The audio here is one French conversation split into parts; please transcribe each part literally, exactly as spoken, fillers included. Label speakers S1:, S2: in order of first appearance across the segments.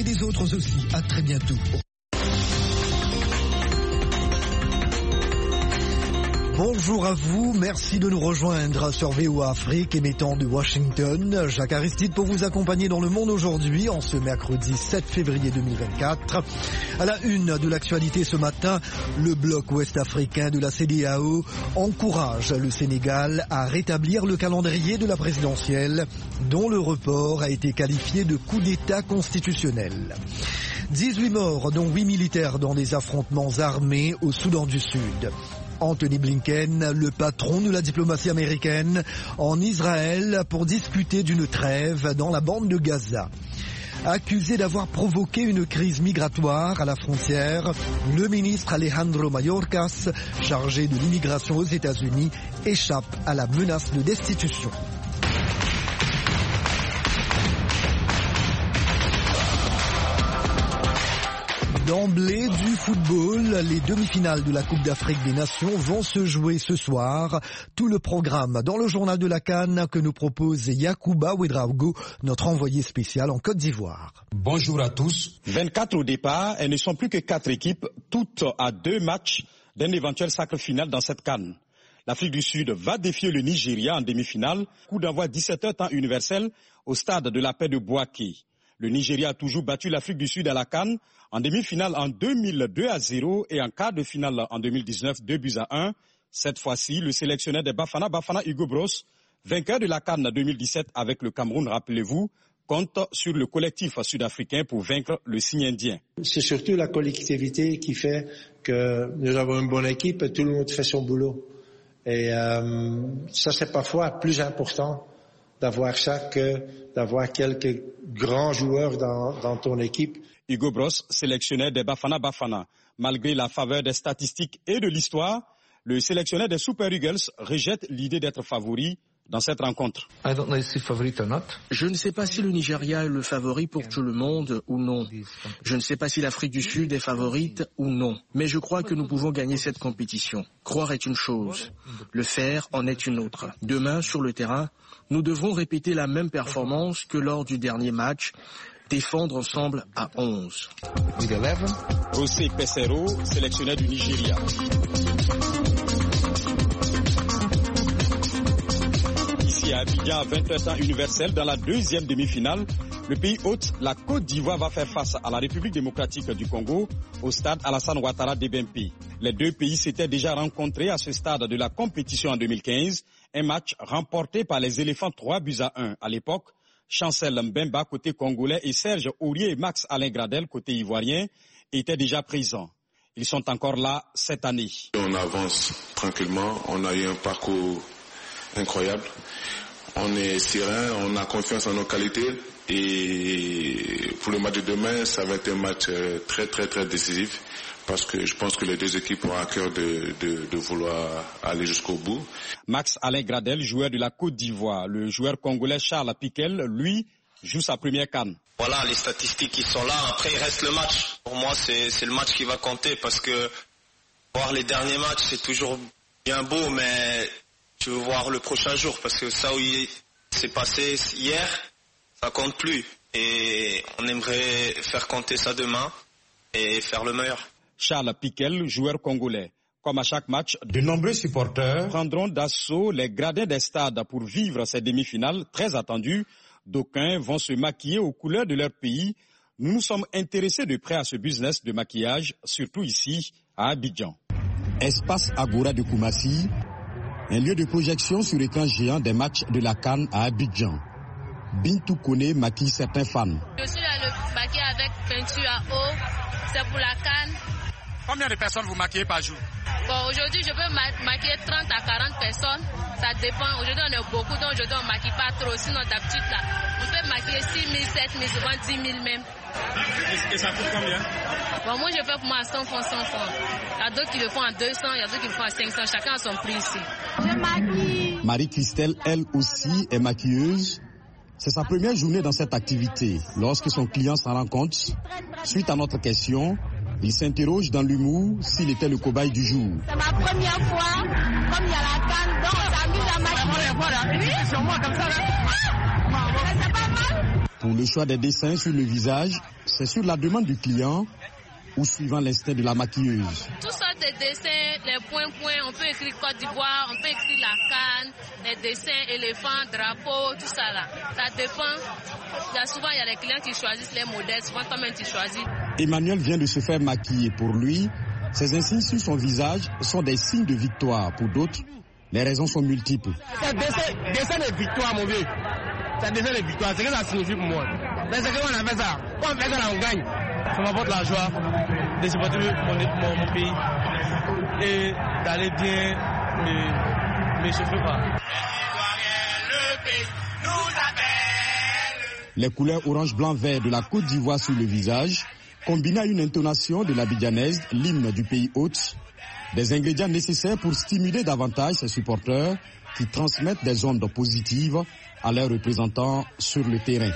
S1: des autres aussi. À très bientôt. Bonjour à vous, merci de nous rejoindre sur V O A Afrique émettant de Washington. Jacques Aristide pour vous accompagner dans le monde aujourd'hui en ce mercredi sept février deux mille vingt-quatre. À la une de l'actualité ce matin, le bloc ouest-africain de la C E D E A O encourage le Sénégal à rétablir le calendrier de la présidentielle dont le report a été qualifié de coup d'État constitutionnel. dix-huit morts, dont huit militaires dans des affrontements armés au Soudan du Sud. Anthony Blinken, le patron de la diplomatie américaine, en Israël pour discuter d'une trêve dans la bande de Gaza. Accusé d'avoir provoqué une crise migratoire à la frontière, le ministre Alejandro Mayorkas, chargé de l'immigration aux États-Unis, échappe à la menace de destitution. D'emblée du football, les demi-finales de la Coupe d'Afrique des Nations vont se jouer ce soir. Tout le programme dans le journal de la CAN que nous propose Yacouba Ouedraogo, notre envoyé spécial en Côte d'Ivoire.
S2: Bonjour à tous. vingt-quatre au départ, elles ne sont plus que quatre équipes, toutes à deux matchs d'un éventuel sacre final dans cette CAN. L'Afrique du Sud va défier le Nigeria en demi-finale. Coup d'envoi dix-sept heures temps universel au stade de la paix de Bouaké. Le Nigeria a toujours battu l'Afrique du Sud à la CAN en demi-finale en deux mille deux à zéro et en quart de finale en deux mille dix-neuf, deux buts à un. Cette fois-ci, le sélectionneur des Bafana Bafana, Hugo Bros, vainqueur de la CAN deux mille dix-sept avec le Cameroun, rappelez-vous, compte sur le collectif sud-africain pour vaincre le signe indien.
S3: C'est surtout la collectivité qui fait que nous avons une bonne équipe et tout le monde fait son boulot. Et euh, ça, c'est parfois plus important d'avoir ça que d'avoir quelques grands joueurs dans, dans ton équipe.
S2: Hugo Bros, sélectionneur des Bafana Bafana. Malgré la faveur des statistiques et de l'histoire, le sélectionneur des Super Eagles rejette l'idée d'être favori dans cette rencontre.
S4: Je ne sais pas si le Nigeria est le favori pour tout le monde ou non. Je ne sais pas si l'Afrique du Sud est favorite ou non. Mais je crois que nous pouvons gagner cette compétition. Croire est une chose, le faire en est une autre. Demain, sur le terrain, nous devrons répéter la même performance que lors du dernier match, défendre ensemble à onze.
S2: José Pesero, sélectionneur du Nigeria. Ici à Abidjan, à vingt heures temps universel, dans la deuxième demi-finale, le pays hôte, la Côte d'Ivoire, va faire face à la République démocratique du Congo au stade Alassane Ouattara d'Ebempe. Les deux pays s'étaient déjà rencontrés à ce stade de la compétition en deux mille quinze, un match remporté par les éléphants trois buts à un. À l'époque, Chancel Mbemba côté congolais et Serge Aurier et Max Alain Gradel côté ivoirien étaient déjà présents. Ils sont encore là cette année.
S5: On avance tranquillement, on a eu un parcours incroyable. On est serein, on a confiance en nos qualités et pour le match de demain, ça va être un match très très très décisif parce que je pense que les deux équipes ont à cœur de, de, de vouloir aller jusqu'au bout.
S2: Max Alain Gradel, joueur de la Côte d'Ivoire, le joueur congolais Charles Piquel, lui, joue sa première CAN.
S6: Voilà, les statistiques qui sont là, après il reste le match. Pour moi, c'est, c'est le match qui va compter parce que voir les derniers matchs, c'est toujours bien beau, mais tu veux voir le prochain jour parce que ça où il s'est passé hier, ça compte plus. Et on aimerait faire compter ça demain et faire le meilleur.
S2: Charles Piquel, joueur congolais. Comme à chaque match, de nombreux supporters prendront d'assaut les gradins des stades pour vivre ces demi-finales très attendues. D'aucuns vont se maquiller aux couleurs de leur pays. Nous nous sommes intéressés de près à ce business de maquillage, surtout ici à Abidjan.
S7: Espace Agora de Koumassi, un lieu de projection sur écran géant des matchs de la CAN à Abidjan. Bintou Kone maquille certains fans.
S8: Je suis là le maquiller avec peinture à eau, c'est pour la CAN.
S9: Combien de personnes vous maquillez par jour?
S8: Bon, aujourd'hui, je peux ma- maquiller trente à quarante personnes. Ça dépend. Aujourd'hui, on est beaucoup, donc aujourd'hui, on ne maquille pas trop. Sinon, d'habitude, là, on peut maquiller six mille, sept mille, souvent dix mille même.
S9: Et, et ça coûte combien?
S8: Bon, moi, je fais pour moi à cent francs, cent francs. Il y a d'autres qui le font à deux cents, il y a d'autres qui le font à cinq cents. Chacun a son prix ici.
S10: Je maquille.
S7: Marie-Christelle, elle aussi, est maquilleuse. C'est sa première journée dans cette activité. Lorsque son client s'en rend compte, suite à notre question, il s'interroge dans l'humour s'il était le cobaye du jour.
S10: C'est ma première fois, comme il y a la canne, donc on s'amuse à maquiller.
S9: C'est sur moi comme ça, là.
S10: C'est pas mal.
S7: Pour le choix des dessins sur le visage, c'est sur la demande du client ou suivant l'instinct de la maquilleuse.
S8: Toutes sortes de dessins, les points-points, on peut écrire Côte d'Ivoire, on peut écrire la canne, les dessins, éléphants, drapeaux, tout ça là. Ça dépend. Il y a souvent, il y a les clients qui choisissent les modèles, souvent toi-même tu choisis.
S7: Emmanuel vient de se faire maquiller. Pour lui, ces insignes sur son visage sont des signes de victoire. Pour d'autres, les raisons sont multiples.
S11: C'est dessin, dessin de victoire, mon vieux. C'est dessin de victoire, c'est ce que ça signifie pour moi. Mais c'est qu'on a fait ça. Quand on fait ça, on gagne. Ça m'apporte la joie de supporter mon, mon, mon pays et d'aller bien me, me chauffer.
S7: Les couleurs orange, blanc, vert de la Côte d'Ivoire sur le visage, combinées à une intonation de l'abidjanaise, l'hymne du pays hôte, des ingrédients nécessaires pour stimuler davantage ses supporters qui transmettent des ondes positives à leurs représentants sur le terrain.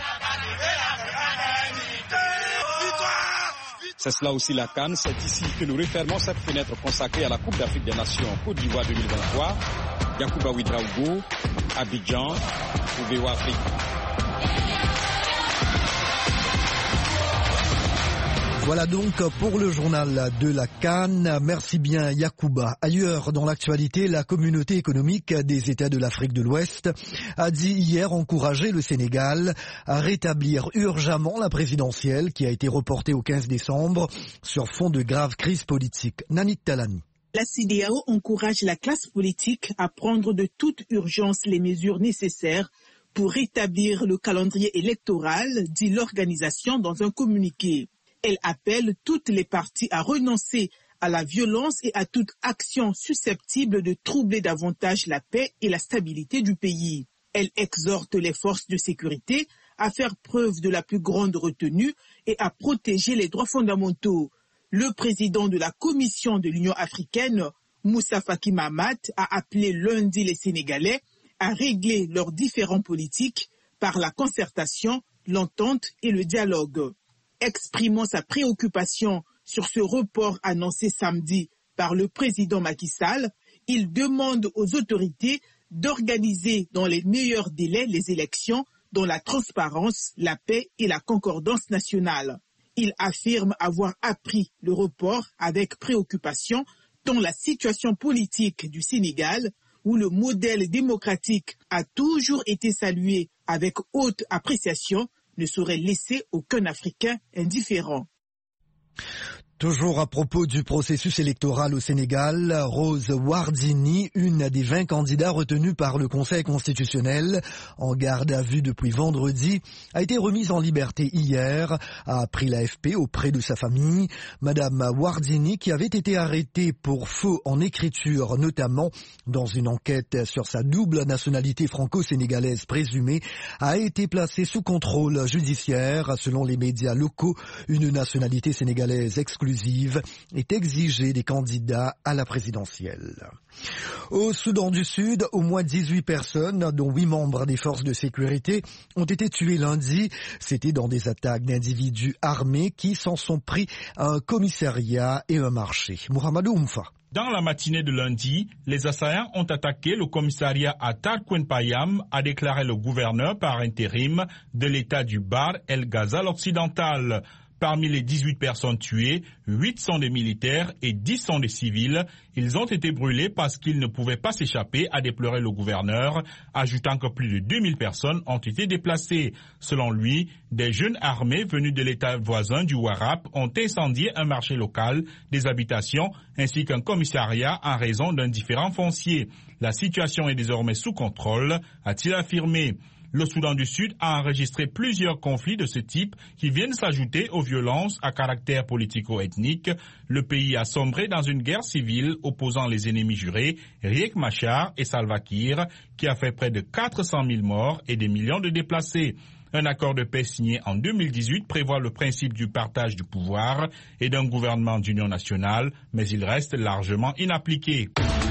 S2: C'est cela aussi la CAN. C'est ici que nous refermons cette fenêtre consacrée à la Coupe d'Afrique des Nations Côte d'Ivoire deux mille vingt-trois. Yacouba Ouedraogo, Abidjan, pour V O A Afrique.
S1: Voilà donc pour le journal de la CAN. Merci bien Yacouba. Ailleurs dans l'actualité, la communauté économique des États de l'Afrique de l'Ouest a dit hier encourager le Sénégal à rétablir urgemment la présidentielle qui a été reportée au quinze décembre sur fond de grave crise politique. Nanit Talani.
S12: La C E D A O encourage la classe politique à prendre de toute urgence les mesures nécessaires pour rétablir le calendrier électoral, dit l'organisation dans un communiqué. Elle appelle toutes les parties à renoncer à la violence et à toute action susceptible de troubler davantage la paix et la stabilité du pays. Elle exhorte les forces de sécurité à faire preuve de la plus grande retenue et à protéger les droits fondamentaux. Le président de la Commission de l'Union africaine, Moussa Faki Mahamat, a appelé lundi les Sénégalais à régler leurs différends politiques par la concertation, l'entente et le dialogue. Exprimant sa préoccupation sur ce report annoncé samedi par le président Macky Sall, il demande aux autorités d'organiser dans les meilleurs délais les élections dans la transparence, la paix et la concordance nationale. Il affirme avoir appris le report avec préoccupation tant la situation politique du Sénégal, où le modèle démocratique a toujours été salué avec haute appréciation, ne saurait laisser aucun Africain indifférent.
S1: Toujours à propos du processus électoral au Sénégal, Rose Wardini, une des vingt candidats retenus par le Conseil constitutionnel en garde à vue depuis vendredi, a été remise en liberté hier, a appris l'A F P auprès de sa famille. Madame Wardini, qui avait été arrêtée pour faux en écriture, notamment dans une enquête sur sa double nationalité franco-sénégalaise présumée, a été placée sous contrôle judiciaire. Selon les médias locaux, une nationalité sénégalaise exclusive est exigée des candidats à la présidentielle. Au Soudan du Sud, au moins dix-huit personnes, dont huit membres des forces de sécurité, ont été tuées lundi. C'était dans des attaques d'individus armés qui s'en sont pris à un commissariat et un marché. Mohamedou Oumfa.
S13: Dans la matinée de lundi, les assaillants ont attaqué le commissariat à Tarkwen-Payam, a déclaré le gouverneur par intérim de l'État du Bahr El Ghazal occidental. Parmi les dix-huit personnes tuées, huit sont des militaires et dix sont des civils. Ils ont été brûlés parce qu'ils ne pouvaient pas s'échapper, a déploré le gouverneur, ajoutant que plus de deux mille personnes ont été déplacées. Selon lui, des jeunes armés venus de l'État voisin du Warrap ont incendié un marché local, des habitations ainsi qu'un commissariat en raison d'un différend foncier. La situation est désormais sous contrôle, a-t-il affirmé. Le Soudan du Sud a enregistré plusieurs conflits de ce type qui viennent s'ajouter aux violences à caractère politico-ethnique. Le pays a sombré dans une guerre civile opposant les ennemis jurés, Riek Machar et Salva Kiir, qui a fait près de quatre cent mille morts et des millions de déplacés. Un accord de paix signé en deux mille dix-huit prévoit le principe du partage du pouvoir et d'un gouvernement d'union nationale, mais il reste largement inappliqué.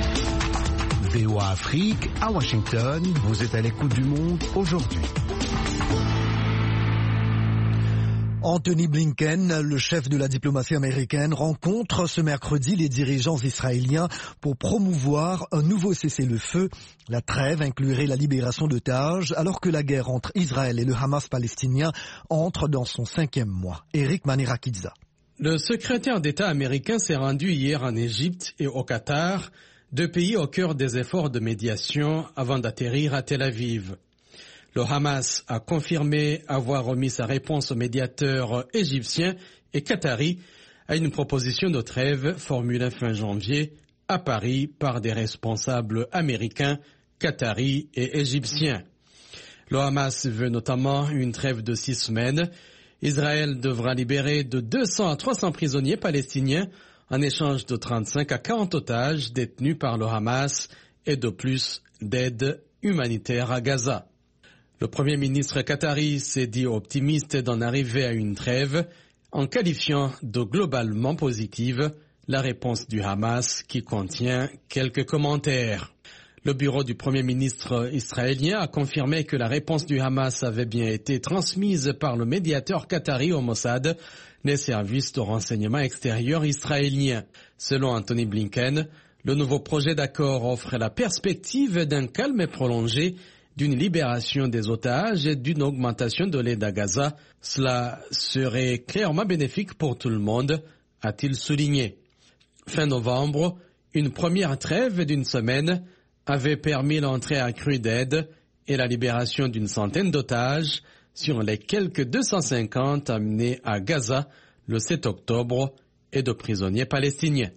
S14: V O A Afrique, à Washington, vous êtes à l'écoute du monde aujourd'hui.
S1: Anthony Blinken, le chef de la diplomatie américaine, rencontre ce mercredi les dirigeants israéliens pour promouvoir un nouveau cessez-le-feu. La trêve inclurait la libération d'otages alors que la guerre entre Israël et le Hamas palestinien entre dans son cinquième mois. Eric Manirakidza.
S15: Le secrétaire d'État américain s'est rendu hier en Égypte et au Qatar, deux pays au cœur des efforts de médiation avant d'atterrir à Tel Aviv. Le Hamas a confirmé avoir remis sa réponse aux médiateurs égyptiens et qataris à une proposition de trêve formulée fin janvier à Paris par des responsables américains, qataris et égyptiens. Le Hamas veut notamment une trêve de six semaines. Israël devra libérer de deux cents à trois cents prisonniers palestiniens en échange de trente-cinq à quarante otages détenus par le Hamas et de plus d'aide humanitaire à Gaza. Le Premier ministre qatari s'est dit optimiste d'en arriver à une trêve en qualifiant de globalement positive la réponse du Hamas qui contient quelques commentaires. Le bureau du Premier ministre israélien a confirmé que la réponse du Hamas avait bien été transmise par le médiateur qatari au Mossad, les services de renseignement extérieur israéliens. Selon Anthony Blinken, le nouveau projet d'accord offre la perspective d'un calme prolongé, d'une libération des otages et d'une augmentation de l'aide à Gaza. Cela serait clairement bénéfique pour tout le monde, a-t-il souligné. Fin novembre, une première trêve d'une semaine avait permis l'entrée accrue d'aide et la libération d'une centaine d'otages sur les quelques deux cent cinquante amenés à Gaza le sept octobre et de prisonniers palestiniens.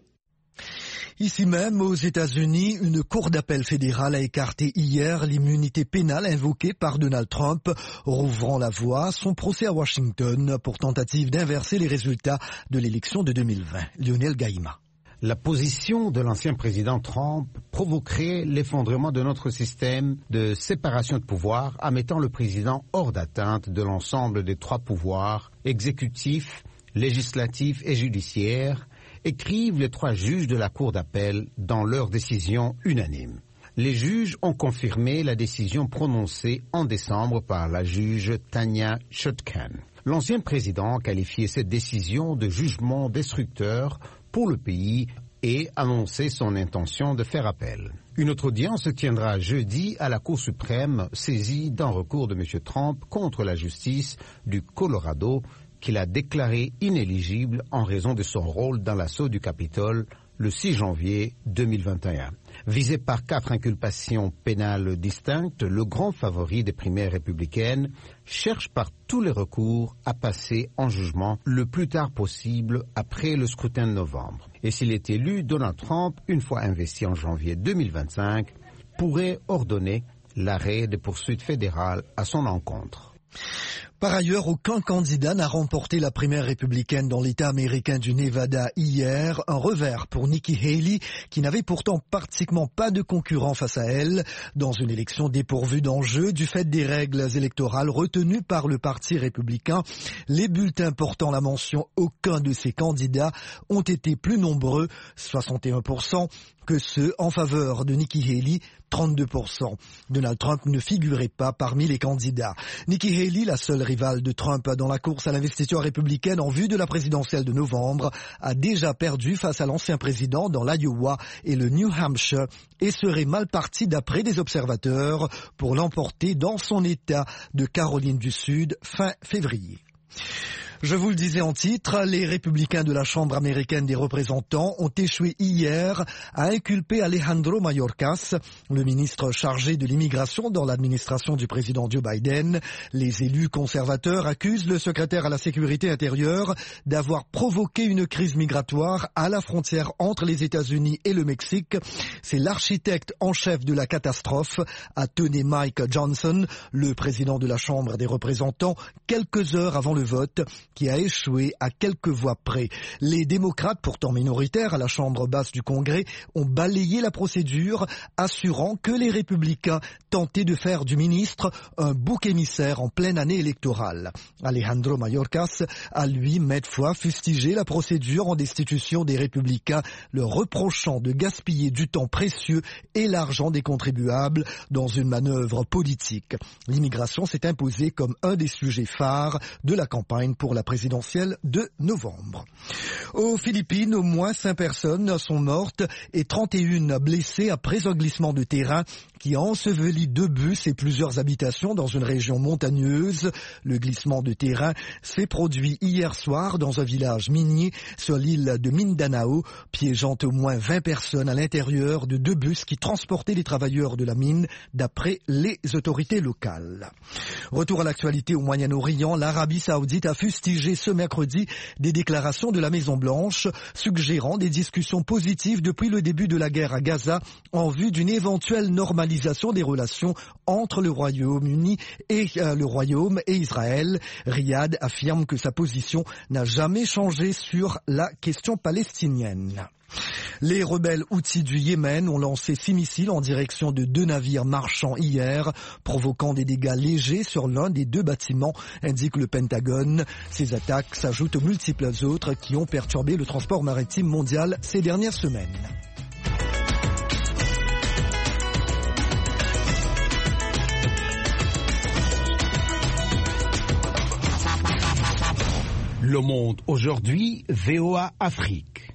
S1: Ici même, aux États-Unis, une cour d'appel fédérale a écarté hier l'immunité pénale invoquée par Donald Trump, rouvrant la voie à son procès à Washington pour tentative d'inverser les résultats de l'élection de deux mille vingt. Lionel Gaïma.
S16: La position de l'ancien président Trump provoquerait l'effondrement de notre système de séparation de pouvoirs en mettant le président hors d'atteinte de l'ensemble des trois pouvoirs, exécutif, législatif et judiciaire, écrivent les trois juges de la Cour d'appel dans leur décision unanime. Les juges ont confirmé la décision prononcée en décembre par la juge Tanya Chutkan. L'ancien président a qualifié cette décision de jugement destructeur pour le pays et annoncé son intention de faire appel. Une autre audience se tiendra jeudi à la Cour suprême saisie d'un recours de M. Trump contre la justice du Colorado qu'il a déclaré inéligible en raison de son rôle dans l'assaut du Capitole le six janvier deux mille vingt et un. Visé par quatre inculpations pénales distinctes, le grand favori des primaires républicaines cherche par tous les recours à passer en jugement le plus tard possible après le scrutin de novembre. Et s'il est élu, Donald Trump, une fois investi en janvier deux mille vingt-cinq, pourrait ordonner l'arrêt des poursuites fédérales à son encontre.
S1: Par ailleurs, aucun candidat n'a remporté la primaire républicaine dans l'État américain du Nevada hier. Un revers pour Nikki Haley, qui n'avait pourtant pratiquement pas de concurrent face à elle, dans une élection dépourvue d'enjeux du fait des règles électorales retenues par le Parti républicain. Les bulletins portant la mention « aucun de ces candidats » ont été plus nombreux, soixante et un pour cent, que ceux en faveur de Nikki Haley, trente-deux pour cent. Donald Trump ne figurait pas parmi les candidats. Nikki Haley, la seule rivale de Trump dans la course à l'investiture républicaine en vue de la présidentielle de novembre, a déjà perdu face à l'ancien président dans l'Iowa et le New Hampshire et serait mal parti d'après des observateurs pour l'emporter dans son État de Caroline du Sud fin février. Je vous le disais en titre, les républicains de la Chambre américaine des représentants ont échoué hier à inculper Alejandro Mayorkas, le ministre chargé de l'immigration dans l'administration du président Joe Biden. Les élus conservateurs accusent le secrétaire à la sécurité intérieure d'avoir provoqué une crise migratoire à la frontière entre les États-Unis et le Mexique. C'est l'architecte en chef de la catastrophe, a tenu Mike Johnson, le président de la Chambre des représentants, quelques heures avant le vote, qui a échoué à quelques voix près. Les démocrates, pourtant minoritaires à la Chambre basse du Congrès, ont balayé la procédure, assurant que les républicains tentaient de faire du ministre un bouc émissaire en pleine année électorale. Alejandro Mayorkas a, lui, maintes fois fustigé la procédure en destitution des républicains, leur reprochant de gaspiller du temps précieux et l'argent des contribuables dans une manœuvre politique. L'immigration s'est imposée comme un des sujets phares de la campagne pour la la présidentielle de novembre. Aux Philippines, au moins cinq personnes sont mortes et trente et une blessées après un glissement de terrain qui a enseveli deux bus et plusieurs habitations dans une région montagneuse. Le glissement de terrain s'est produit hier soir dans un village minier sur l'île de Mindanao, piégeant au moins vingt personnes à l'intérieur de deux bus qui transportaient les travailleurs de la mine, d'après les autorités locales. Retour à l'actualité au Moyen-Orient, l'Arabie Saoudite a fustigé ce mercredi des déclarations de la Maison-Blanche suggérant des discussions positives depuis le début de la guerre à Gaza en vue d'une éventuelle normalisation des relations entre le Royaume-Uni et euh, le Royaume et Israël. Riyad affirme que sa position n'a jamais changé sur la question palestinienne. Les rebelles Houthis du Yémen ont lancé six missiles en direction de deux navires marchands hier, provoquant des dégâts légers sur l'un des deux bâtiments, indique le Pentagone. Ces attaques s'ajoutent aux multiples autres qui ont perturbé le transport maritime mondial ces dernières semaines.
S14: Le Monde aujourd'hui, V O A Afrique.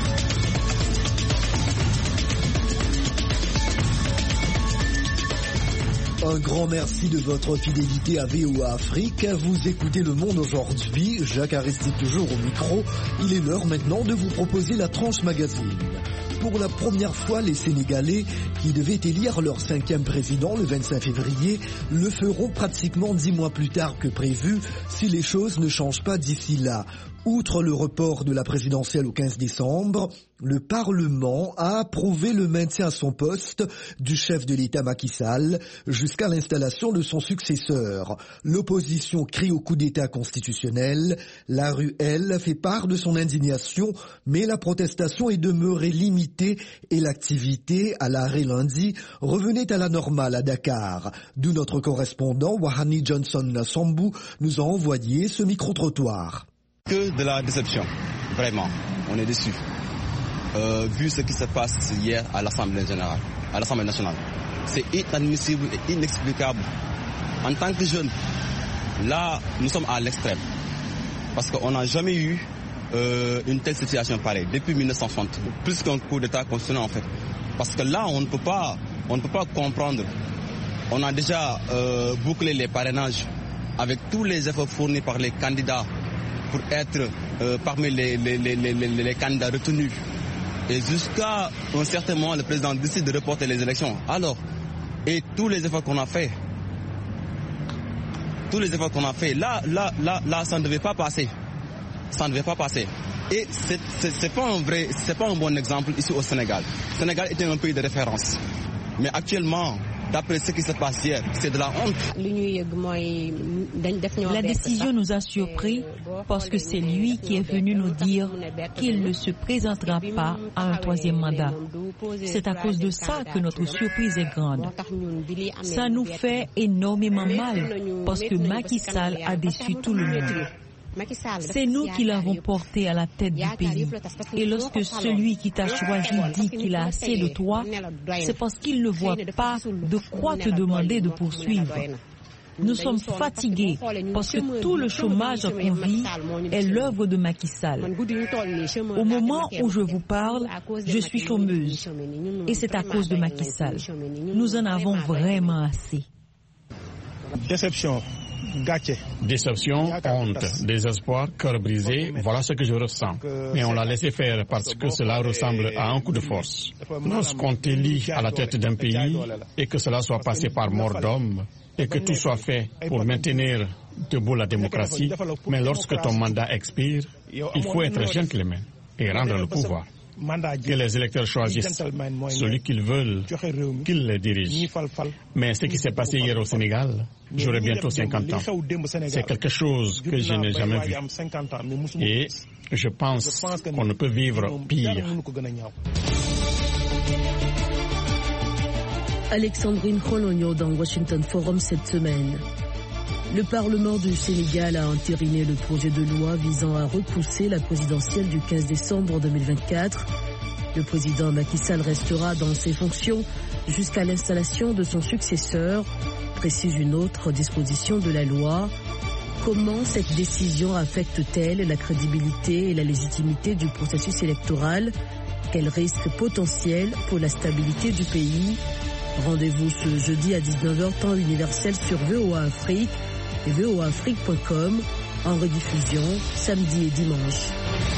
S1: Un grand merci de votre fidélité à V O A Afrique. Vous écoutez Le Monde aujourd'hui. Jacques Aristide toujours au micro. Il est l'heure maintenant de vous proposer la tranche magazine. Pour la première fois, les Sénégalais, qui devaient élire leur cinquième président le vingt-cinq février, le feront pratiquement dix mois plus tard que prévu, si les choses ne changent pas d'ici là. Outre le report de la présidentielle au quinze décembre, le Parlement a approuvé le maintien à son poste du chef de l'État Macky Sall jusqu'à l'installation de son successeur. L'opposition crie au coup d'État constitutionnel. La rue, elle, fait part de son indignation, mais la protestation est demeurée limitée et l'activité, à l'arrêt lundi, revenait à la normale à Dakar. D'où notre correspondant, Wahani Johnson Sambou, nous a envoyé ce micro-trottoir.
S17: Que de la déception, vraiment, on est déçus. Euh, vu ce qui se passe hier à l'Assemblée générale, à l'Assemblée nationale, c'est inadmissible et inexplicable. En tant que jeune, là, nous sommes à l'extrême, parce qu'on n'a jamais eu euh, une telle situation pareille depuis mille neuf cent soixante, plus qu'un coup d'État constitutionnel en fait. Parce que là, on ne peut pas, on ne peut pas comprendre. On a déjà euh, bouclé les parrainages avec tous les efforts fournis par les candidats pour être euh, parmi les, les, les, les, les, les candidats retenus. Et jusqu'à un certain moment, le président décide de reporter les élections. Alors, et tous les efforts qu'on a fait, tous les efforts qu'on a fait, là, là, là, là, ça ne devait pas passer. Ça ne devait pas passer. Et c'est, c'est, c'est pas un vrai, c'est pas un bon exemple ici au Sénégal. Le Sénégal était un pays de référence. Mais actuellement, d'après ce qui se passe hier, c'est de la honte.
S18: La décision nous a surpris parce que c'est lui qui est venu nous dire qu'il ne se présentera pas à un troisième mandat. C'est à cause de ça que notre surprise est grande. Ça nous fait énormément mal parce que Macky Sall a déçu tout le monde. C'est nous qui l'avons porté à la tête du pays. Et lorsque celui qui t'a choisi dit qu'il a assez de toi, c'est parce qu'il ne voit pas de quoi te demander de poursuivre. Nous sommes fatigués parce que tout le chômage qu'on vit est l'œuvre de Macky Sall. Au moment où je vous parle, je suis chômeuse. Et c'est à cause de Macky Sall. Nous en avons vraiment assez.
S11: Déception.
S19: Déception, honte, désespoir, cœur brisé, voilà ce que je ressens. Mais on l'a laissé faire parce que cela ressemble à un coup de force. Lorsqu'on t'élit à la tête d'un pays et que cela soit passé par mort d'homme et que tout soit fait pour maintenir debout la démocratie, mais lorsque ton mandat expire, il faut être gentleman et rendre le pouvoir. Que les électeurs choisissent celui qu'ils veulent, qu'ils les dirigent. Mais ce qui s'est passé hier au Sénégal, j'aurai bientôt cinquante ans. C'est quelque chose que je n'ai jamais vu. Et je pense qu'on ne peut vivre pire.
S20: Alexandrine Kholonyo dans Washington Forum cette semaine. Le Parlement du Sénégal a entériné le projet de loi visant à repousser la présidentielle du quinze décembre deux mille vingt-quatre. Le président Macky Sall restera dans ses fonctions jusqu'à l'installation de son successeur, précise une autre disposition de la loi. Comment cette décision affecte-t-elle la crédibilité et la légitimité du processus électoral? Quels risques potentiels pour la stabilité du pays? Rendez-vous ce jeudi à dix-neuf heures temps universel sur V O A Afrique et V O A Afrique point com, en rediffusion samedi et dimanche.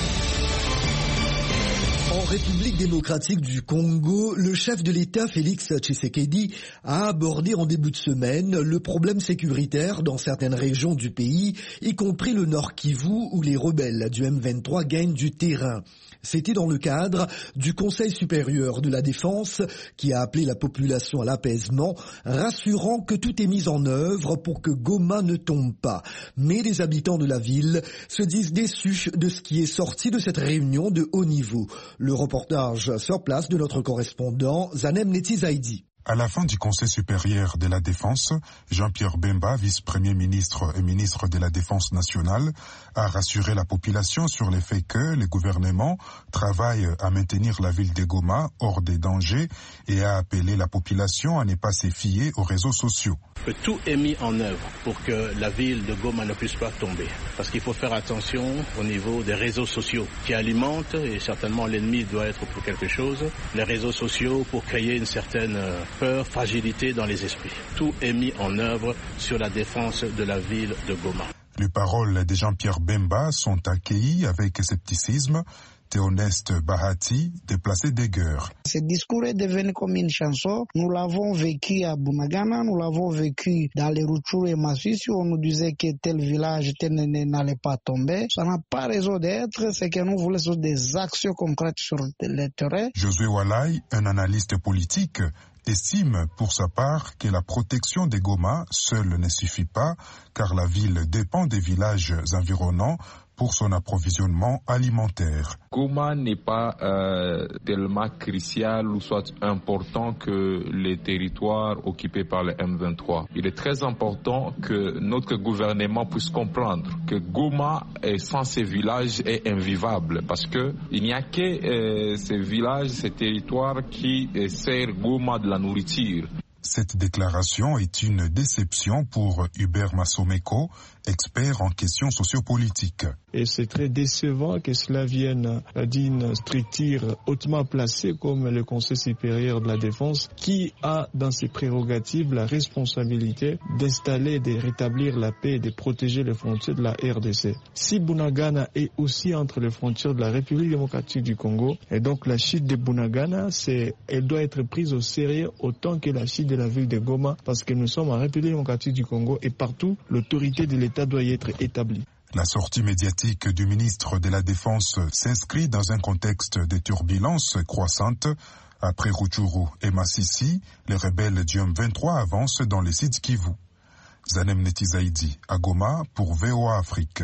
S1: En République démocratique du Congo, le chef de l'État Félix Tshisekedi a abordé en début de semaine le problème sécuritaire dans certaines régions du pays, y compris le Nord Kivu où les rebelles du M vingt-trois gagnent du terrain. C'était dans le cadre du Conseil supérieur de la défense qui a appelé la population à l'apaisement, rassurant que tout est mis en œuvre pour que Goma ne tombe pas. Mais les habitants de la ville se disent déçus de ce qui est sorti de cette réunion de haut niveau. Le reportage sur place de notre correspondant Zanem Netizaidi.
S21: À la fin du Conseil supérieur de la Défense, Jean-Pierre Bemba, vice-premier ministre et ministre de la Défense nationale, a rassuré la population sur le fait que le gouvernement travaille à maintenir la ville de Goma hors des dangers et a appelé la population à ne pas se fier aux réseaux sociaux.
S4: Tout est mis en œuvre pour que la ville de Goma ne puisse pas tomber. Parce qu'il faut faire attention au niveau des réseaux sociaux qui alimentent, et certainement l'ennemi doit être pour quelque chose, les réseaux sociaux pour créer une certaine peur, fragilité dans les esprits. Tout est mis en œuvre sur la défense de la ville de Goma.
S21: Les paroles de Jean-Pierre Bemba sont accueillies avec scepticisme. Théoneste Bahati, déplacé d'Eger.
S22: Ce discours est devenu comme une chanson. Nous l'avons vécu à Bunagana, nous l'avons vécu dans les Rutshuru et Masisi, où on nous disait que tel village tel n'allait pas tomber. Ça n'a pas raison d'être. Ce que nous voulons, c'est des actions concrètes sur le terrain.
S21: Josué Walai, un analyste politique, estime pour sa part que la protection des Goma seule ne suffit pas, car la ville dépend des villages environnants pour son approvisionnement alimentaire.
S23: Goma n'est pas euh, tellement crucial ou soit important que les territoires occupés par le M vingt-trois. Il est très important que notre gouvernement puisse comprendre que Goma est sans ces villages est invivable parce que il n'y a que euh, ces villages, ces territoires qui euh, servent Goma de la nourriture.
S21: Cette déclaration est une déception pour Hubert Massomeko, expert en questions sociopolitiques.
S24: Et c'est très décevant que cela vienne d'une structure hautement placée comme le Conseil supérieur de la défense, qui a dans ses prérogatives la responsabilité d'installer, de rétablir la paix et de protéger les frontières de la R D C. Si Bunagana est aussi entre les frontières de la République démocratique du Congo, et donc la chute de Bunagana, c'est, elle doit être prise au sérieux autant que la chute de la ville de Goma, parce que nous sommes en République démocratique du Congo et partout, l'autorité de l'État doit y être établie.
S21: La sortie médiatique du ministre de la Défense s'inscrit dans un contexte de turbulences croissantes. Après Rutshuru et Masisi, les rebelles du M vingt-trois avancent dans les Sud Kivu. Zanem Netizaidi, à Goma pour V O A Afrique.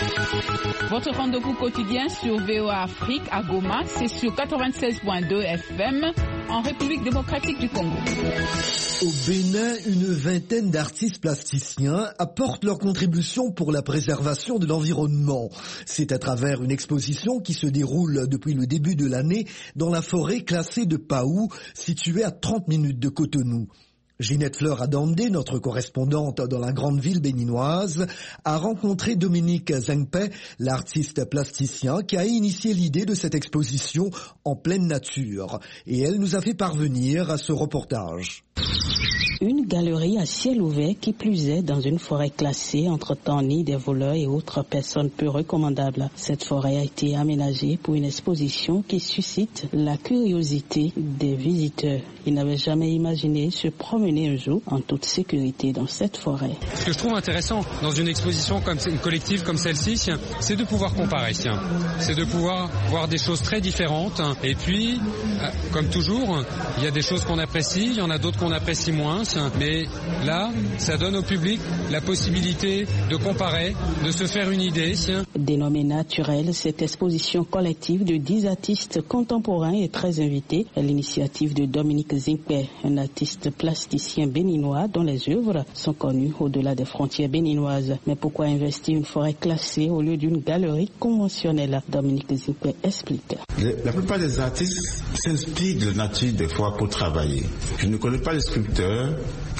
S25: Votre rendez-vous quotidien sur V O A Afrique à Goma, c'est sur quatre-vingt-seize point deux F M en République démocratique du Congo.
S1: Au Bénin, une vingtaine d'artistes plasticiens apportent leur contribution pour la préservation de l'environnement. C'est à travers une exposition qui se déroule depuis le début de l'année dans la forêt classée de Paou, située à trente minutes de Cotonou. Ginette Fleur Adandé, notre correspondante dans la grande ville béninoise, a rencontré Dominique Zengpe, l'artiste plasticien qui a initié l'idée de cette exposition en pleine nature. Et elle nous a fait parvenir à ce reportage.
S26: Une galerie à ciel ouvert qui plus est dans une forêt classée entre nid des voleurs et autres personnes peu recommandables. Cette forêt a été aménagée pour une exposition qui suscite la curiosité des visiteurs. Ils n'avaient jamais imaginé se promener un jour en toute sécurité dans cette forêt.
S27: Ce que je trouve intéressant dans une exposition comme une collective comme celle-ci, c'est de pouvoir comparer. C'est de pouvoir voir des choses très différentes. Et puis, comme toujours, il y a des choses qu'on apprécie, il y en a d'autres qu'on apprécie moins. Mais là, ça donne au public la possibilité de comparer, de se faire une idée.
S26: Dénommée naturelle, cette exposition collective de dix artistes contemporains est très invitée à l'initiative de Dominique Zengpe, un artiste plasticien béninois dont les œuvres sont connues au-delà des frontières béninoises. Mais pourquoi investir une forêt classée au lieu d'une galerie conventionnelle? Dominique Zengpe explique.
S28: La plupart des artistes s'inspirent de la nature des fois pour travailler. Je ne connais pas les sculpteurs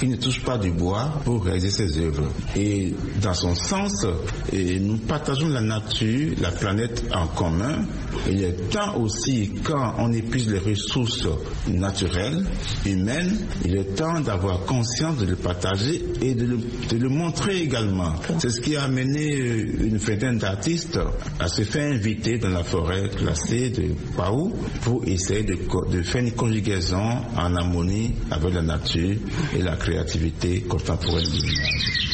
S3: qui ne touche pas du bois pour réaliser ses œuvres. Et dans son sens, et nous partageons la nature, la planète en commun. Il est temps aussi, quand on épuise les ressources naturelles, humaines, il est temps d'avoir conscience de le partager et de le, de le montrer également. C'est ce qui a amené une vingtaine d'artistes à se faire inviter dans la forêt classée de Paou pour essayer de, de faire une conjugaison en harmonie avec la nature et la créativité contemporaine du village.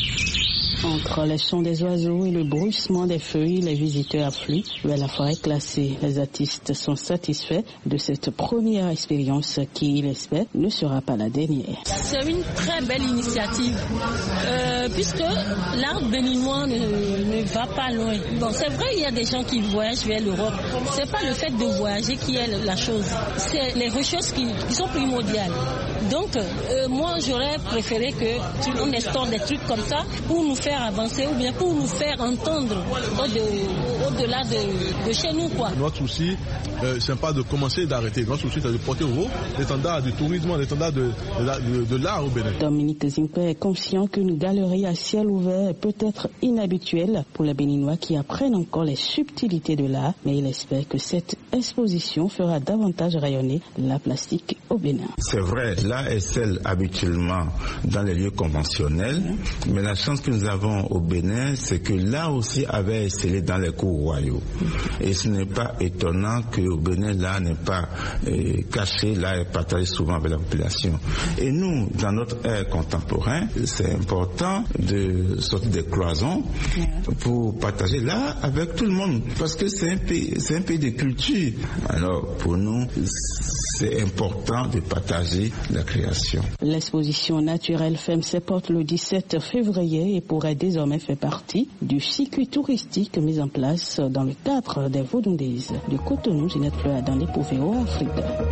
S26: Entre les sons des oiseaux et le bruissement des feuilles, les visiteurs affluent vers la forêt classée. Les artistes sont satisfaits de cette première expérience qui, ils l'espèrent, ne sera pas la dernière.
S5: C'est une très belle initiative euh, puisque l'art béninois ne, ne va pas loin. Bon, c'est vrai, il y a des gens qui voyagent vers l'Europe. C'est pas le fait de voyager qui est la chose. C'est les recherches qui, qui sont primordiales. Donc, euh, moi, j'aurais préféré que on instaure des trucs comme ça pour nous faire avancer ou bien pour nous faire entendre au-delà de, de chez nous, quoi.
S6: Notre souci, euh, c'est pas de commencer et d'arrêter. Notre souci, c'est de porter haut l'étendard du tourisme, l'étendard de, de, de, de l'art au Bénin.
S26: Dominique Zimpé est conscient qu'une galerie à ciel ouvert est peut-être inhabituelle pour les Béninois qui apprennent encore les subtilités de l'art, mais il espère que cette exposition fera davantage rayonner la plastique au Bénin.
S3: C'est vrai, l'art est celle habituellement dans les lieux conventionnels, mais la chance que nous avons au Bénin, c'est que là aussi avait scellé dans les cours royaux. Et ce n'est pas étonnant qu'au Bénin, là n'est pas euh, caché, là est partagé souvent avec la population. Et nous, dans notre ère contemporain, c'est important de sortir des cloisons pour partager là avec tout le monde, parce que c'est un pays, c'est un pays de culture. Alors pour nous, c'est important de partager la création.
S26: L'exposition naturelle ferme ses portes le dix-sept février et pourrait désormais faire partie du circuit touristique mis en place dans le cadre des Vaudoudises. De Cotonou, Ginette Fleur dans les V O A Afrique.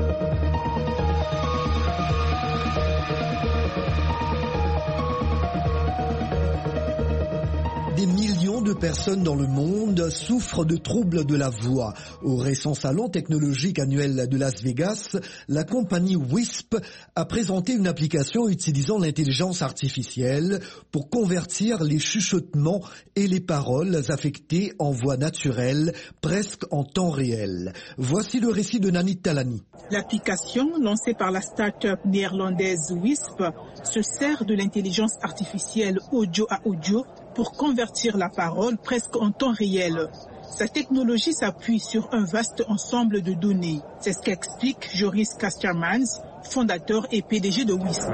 S1: Des millions de personnes dans le monde souffrent de troubles de la voix. Au récent salon technologique annuel de Las Vegas, la compagnie Wisp a présenté une application utilisant l'intelligence artificielle pour convertir les chuchotements et les paroles affectées en voix naturelle, presque en temps réel. Voici le récit de Nanit Talani.
S12: L'application, lancée par la start-up néerlandaise Wisp, se sert de l'intelligence artificielle audio à audio pour convertir la parole presque en temps réel. Sa technologie s'appuie sur un vaste ensemble de données. C'est ce qu'explique Joris Castermans, fondateur et P D G de Wisp.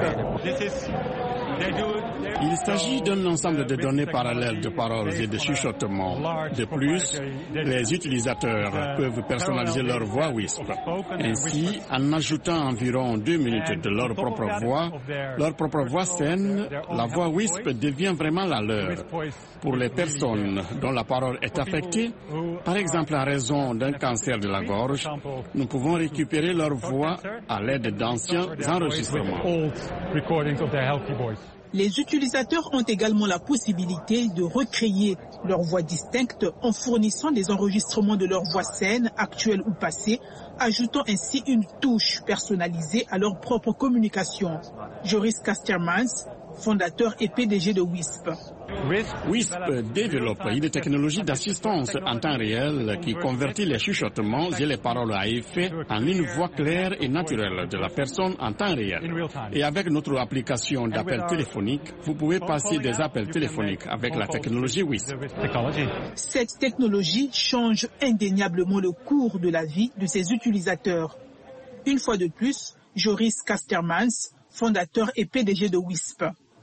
S19: Il s'agit d'un ensemble de données parallèles de paroles et de chuchotements. De plus, les utilisateurs peuvent personnaliser leur voix Wisp. Ainsi, en ajoutant environ deux minutes de leur propre voix, leur propre voix saine, la voix Wisp devient vraiment la leur. Pour les personnes dont la parole est affectée, par exemple en raison d'un cancer de la gorge, nous pouvons récupérer leur voix à l'aide d'anciens enregistrements.
S12: Les utilisateurs ont également la possibilité de recréer leur voix distincte en fournissant des enregistrements de leur voix saine, actuelle ou passée, ajoutant ainsi une touche personnalisée à leur propre communication. Joris Castermans, fondateur et P D G de Wisp.
S19: Wisp développe une technologie d'assistance en temps réel qui convertit les chuchotements et les paroles à effet en une voix claire et naturelle de la personne en temps réel. Et avec notre application d'appel téléphonique, vous pouvez passer des appels téléphoniques avec la technologie Wisp.
S12: Cette technologie change indéniablement le cours de la vie de ses utilisateurs. Une fois de plus, Joris Castermans, fondateur et P D G de Wisp.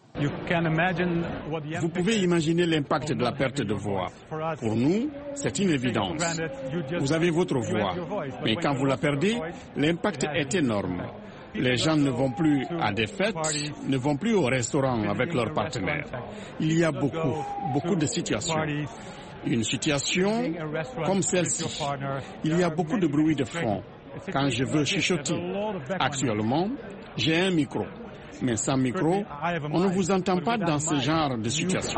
S19: Vous pouvez imaginer l'impact de la perte de voix. Pour nous, c'est une évidence. Vous avez votre voix, mais quand vous la perdez, l'impact est énorme. Les gens ne vont plus à des fêtes, ne vont plus au restaurant avec leurs partenaires. Il y a beaucoup, beaucoup de situations. Une situation comme celle-ci. Il y a beaucoup de bruit de fond. Quand je veux chuchoter, actuellement, j'ai un micro. Mais sans micro, on ne vous entend pas dans ce genre de situation.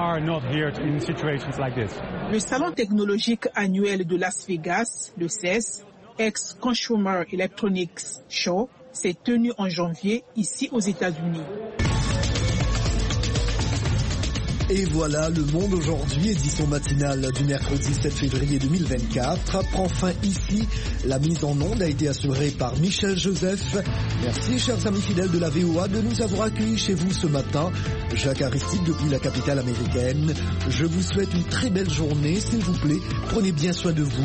S12: Le salon technologique annuel de Las Vegas, le C E S, ex-Consumer Electronics Show, s'est tenu en janvier ici aux États-Unis.
S1: Et voilà, Le Monde aujourd'hui, édition matinale du mercredi sept février deux mille vingt-quatre, prend fin ici. La mise en onde a été assurée par Michel Joseph. Merci, chers amis fidèles de la V O A, de nous avoir accueillis chez vous ce matin. Jacques Aristide depuis la capitale américaine. Je vous souhaite une très belle journée, s'il vous plaît. Prenez bien soin de vous.